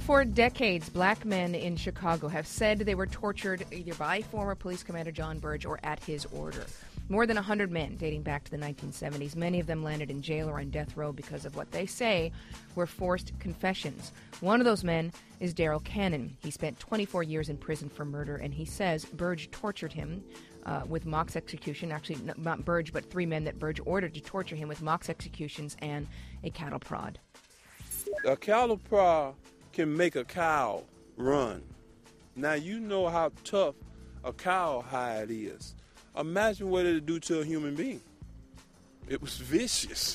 For decades, black men in Chicago have said they were tortured either by former police commander John Burge or at his order. More than 100 men dating back to the 1970s. Many of them landed in jail or on death row because of what they say were forced confessions. One of those men is Daryl Cannon. He spent 24 years in prison for murder, and he says Burge tortured him with mock execution. Actually, not Burge, but three men that Burge ordered to torture him with mock executions and a cattle prod. A cattle prod can make a cow run. Now you know how tough a cow hide is. Imagine what it would do to a human being. It was vicious,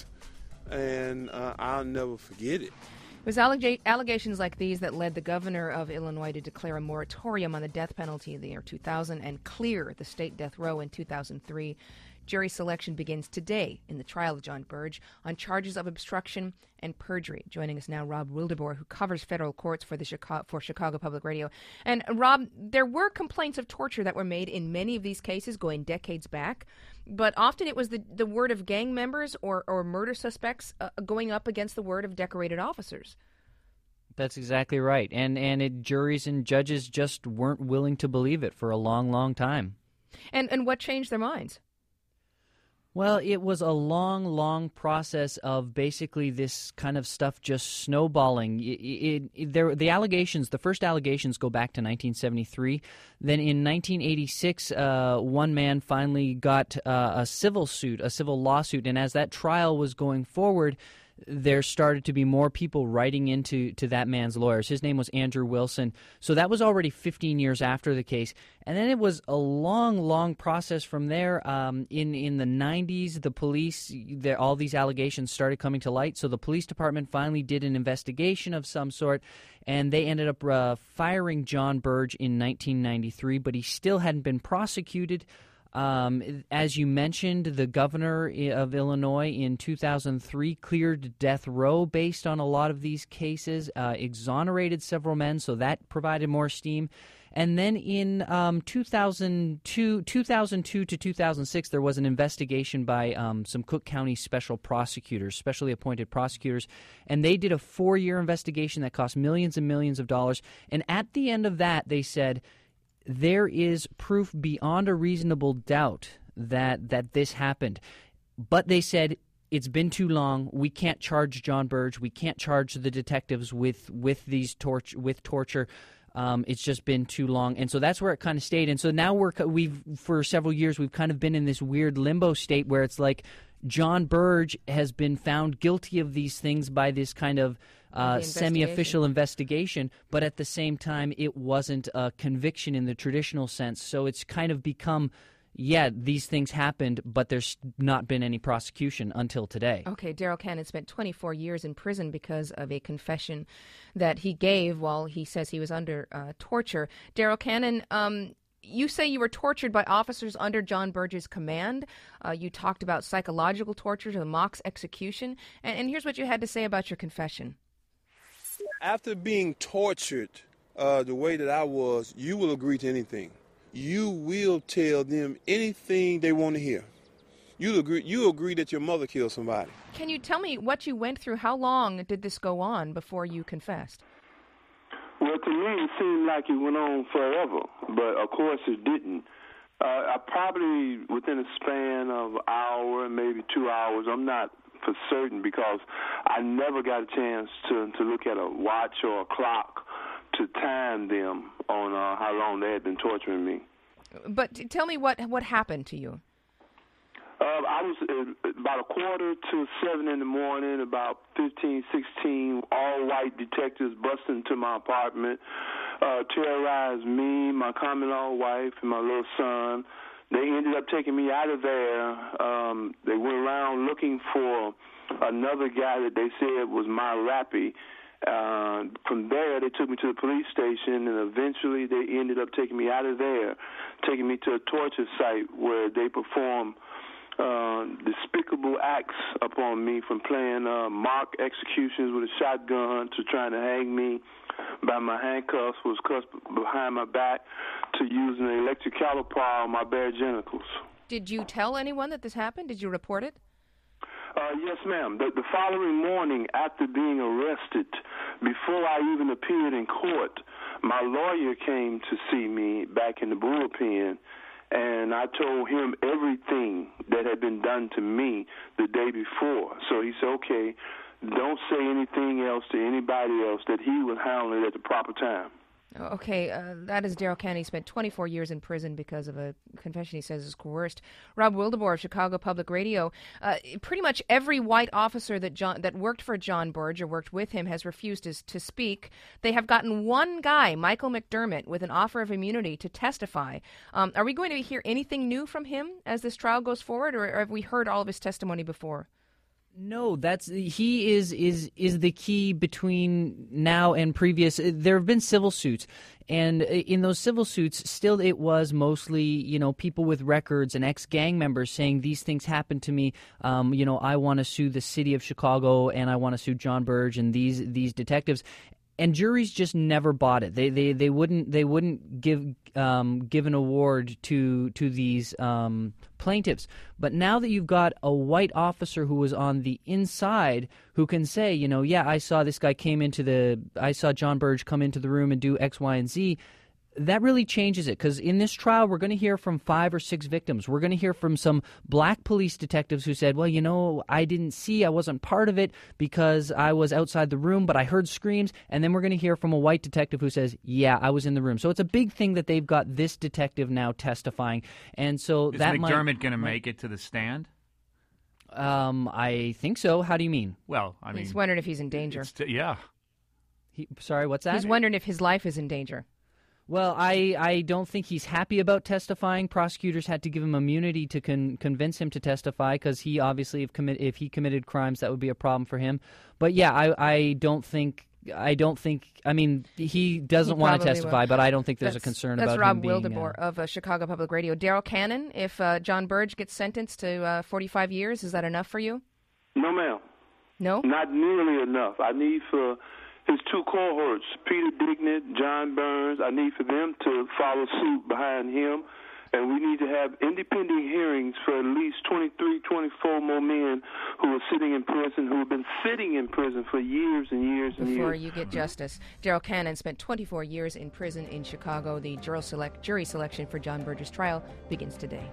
and I'll never forget it. It was allegations like these that led the governor of Illinois to declare a moratorium on the death penalty in the year 2000 and clear the state death row in 2003. Jury selection begins today in the trial of John Burge on charges of obstruction and perjury. Joining us now, Rob Wildeboer, who covers federal courts for Chicago Public Radio. And Rob, there were complaints of torture that were made in many of these cases going decades back, but often it was the word of gang members or murder suspects going up against the word of decorated officers. That's exactly right. And juries and judges just weren't willing to believe it for a long, long time. And what changed their minds? Well, it was a long, long process of basically this kind of stuff just snowballing. The allegations, the first allegations go back to 1973. Then in 1986, one man finally got a civil lawsuit. And as that trial was going forward, there started to be more people writing into that man's lawyers. His name was Andrew Wilson. So that was already 15 years after the case. And then it was a long, long process from there. In the 90s, the police, all these allegations started coming to light. So the police department finally did an investigation of some sort, and they ended up firing John Burge in 1993, but he still hadn't been prosecuted. As you mentioned, the governor of Illinois in 2003 cleared death row based on a lot of these cases, exonerated several men, so that provided more steam. And then in 2002 to 2006, there was an investigation by some Cook County special prosecutors, specially appointed prosecutors, and they did a 4-year investigation that cost millions and millions of dollars. And at the end of that, they said, there is proof beyond a reasonable doubt that this happened. But they said, it's been too long. We can't charge John Burge. We can't charge the detectives with torture. It's just been too long. And so that's where it kind of stayed. And so now we've for several years, we've kind of been in this weird limbo state where it's like John Burge has been found guilty of these things by this kind of semi-official investigation, but at the same time, it wasn't a conviction in the traditional sense. So it's kind of become, these things happened, but there's not been any prosecution until today. Okay, Daryl Cannon spent 24 years in prison because of a confession that he gave while he says he was under torture. Daryl Cannon, you say you were tortured by officers under John Burge's command. You talked about psychological torture, the mock execution. And here's what you had to say about your confession. After being tortured the way that I was, you will agree to anything. You will tell them anything they want to hear. You agree that your mother killed somebody. Can you tell me what you went through? How long did this go on before you confessed? Well, to me, it seemed like it went on forever, but of course it didn't. I probably, within a span of an hour, maybe 2 hours, I'm not for certain because I never got a chance to look at a watch or a clock to time them on how long they had been torturing me. But tell me what happened to you. I was about 6:45 in the morning, about 15, 16 all-white detectives busted into my apartment, terrorized me, my common-law wife, and my little son. They ended up taking me out of there. They went around looking for another guy that they said was my rappy. From there, they took me to the police station, and eventually they ended up taking me out of there, taking me to a torture site where they performed despicable acts upon me, from playing mock executions with a shotgun to trying to hang me by my handcuffs, was cuffed behind my back, to using an electric caliper on my bare genitals. Did you tell anyone that this happened? Did you report it? Yes, ma'am. The following morning, after being arrested, before I even appeared in court, my lawyer came to see me back in the bullpen, and I told him everything that had been done to me the day before. So he said, okay, don't say anything else to anybody else, that he would handle it at the proper time. Okay, that is Daryl Cannon. He spent 24 years in prison because of a confession he says is coerced. Rob Wildeboer of Chicago Public Radio. Pretty much every white officer that worked for John Burge or worked with him has refused to speak. They have gotten one guy, Michael McDermott, with an offer of immunity to testify. Are we going to hear anything new from him as this trial goes forward, or have we heard all of his testimony before? No, he is the key between now and previous. There have been civil suits, and in those civil suits, still it was mostly, people with records and ex-gang members saying these things happened to me. I want to sue the city of Chicago, and I want to sue John Burge and these detectives. And juries just never bought it. They wouldn't give an award to these plaintiffs. But now that you've got a white officer who was on the inside who can say, I saw this guy I saw John Burge come into the room and do X, Y, and Z. That really changes it, because in this trial, we're going to hear from 5 or 6 victims. We're going to hear from some black police detectives who said, well, I wasn't part of it because I was outside the room, but I heard screams. And then we're going to hear from a white detective who says, yeah, I was in the room. So it's a big thing that they've got this detective now testifying. And so is McDermott going to make it to the stand? I think so. How do you mean? Well, he's wondering if he's in danger. Yeah. Sorry, what's that? He's wondering if his life is in danger. Well, I don't think he's happy about testifying. Prosecutors had to give him immunity to convince him to testify, because he obviously, if he committed crimes, that would be a problem for him. But yeah, I don't think. He doesn't want to testify, but I don't think there's a concern about him being... That's Rob Wildeboer of Chicago Public Radio. Daryl Cannon, if John Burge gets sentenced to 45 years, is that enough for you? No, ma'am. No? Not nearly enough. I need for his 2 cohorts, Peter Dignett, John Burns, I need for them to follow suit behind him. And we need to have independent hearings for at least 23, 24 more men who are sitting in prison, who have been sitting in prison for years and years and years. Before you get justice. Daryl Cannon spent 24 years in prison in Chicago. The jury selection for John Burge's trial begins today.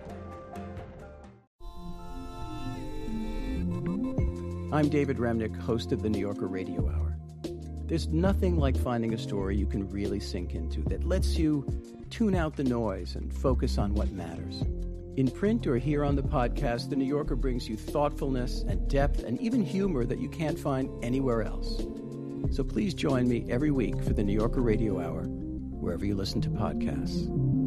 I'm David Remnick, host of the New Yorker Radio Hour. There's nothing like finding a story you can really sink into that lets you tune out the noise and focus on what matters. In print or here on the podcast, The New Yorker brings you thoughtfulness and depth and even humor that you can't find anywhere else. So please join me every week for The New Yorker Radio Hour, wherever you listen to podcasts.